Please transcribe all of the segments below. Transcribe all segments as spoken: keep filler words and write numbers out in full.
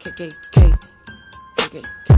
K K K, K K K.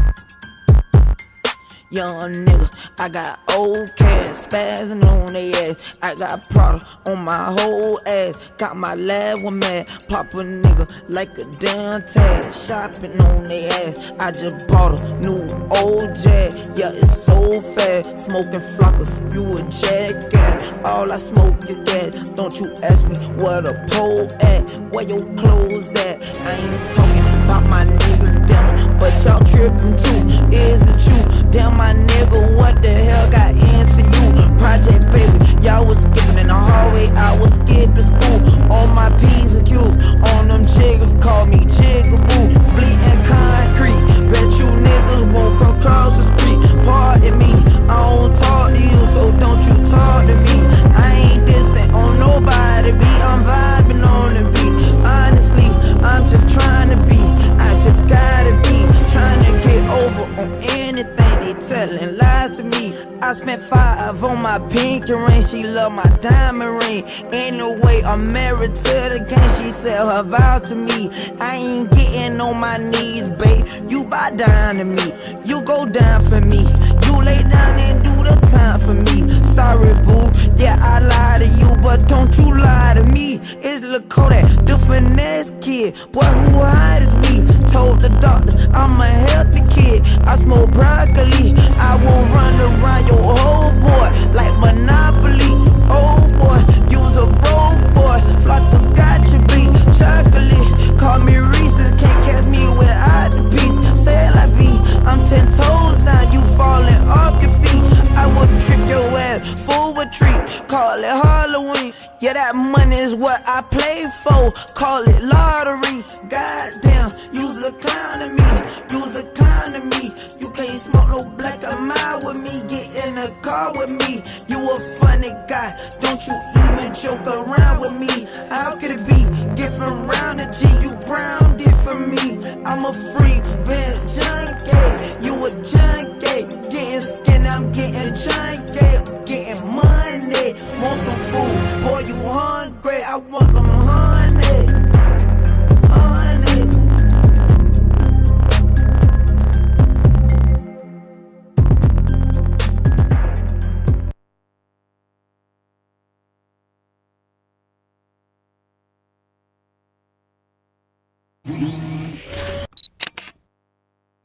Young nigga, I got old cash, spazzing on they ass. I got Prada on my whole ass. Got my lab one mad, pop a nigga like a damn tag. Shopping on they ass, I just bought a new old Jag. Yeah, it's so fast, smoking flockers, you a jackass. All I smoke is gas, don't you ask me where the pole at, where your clothes at. I ain't talking about my niggas, damn, but y'all tripping too. Is it you? Damn, my nigga, what the hell got into you? Project baby, y'all was skipping in the hallway, I was skipping school. On my P's and Q's, on them jiggers, call me Jigaboo. Bleeding concrete, bet you niggas won't come across the street. Pardon me, I don't talk to you, so don't you talk to me. I ain't dissing on nobody, be I'm vibing on the beat. Honestly, I'm just trying to be, I just gotta be trying to get over on anything. They telling lies to me. I spent five on my pink ring. She love my diamond ring. Anyway, I'm married to the game. She said her vows to me. I ain't getting on my knees, babe. You bow down to me. You go down for me. You lay down and do the time for me. Sorry, boo. Yeah, I lie to you, but don't you lie to me. It's Lil Kodak, the finesse kid. Boy, who hide is me? Told the doctor I'm a healthy kid. I smoke broccoli. I won't run around your whole boy like Monopoly. Oh boy, you's a broke boy. Flockers got you beat. Chocolate, call me Reese's. Can't catch me without the piece. C'est la vie, I'm ten toes down. You falling off your feet. I will trip your ass, full retreat. Call it Halloween. Yeah, that money is what I play for. Call it lottery. Goddamn, you's a clown to me. You's a clown to me. You can't smoke no black or mild with me. Get in the car with me. You a funny guy. Don't you even joke around with me. How could it be different round the G? You brown different me. I'm a freak, been junkie. You a junkie. Getting skin, I'm getting junkie.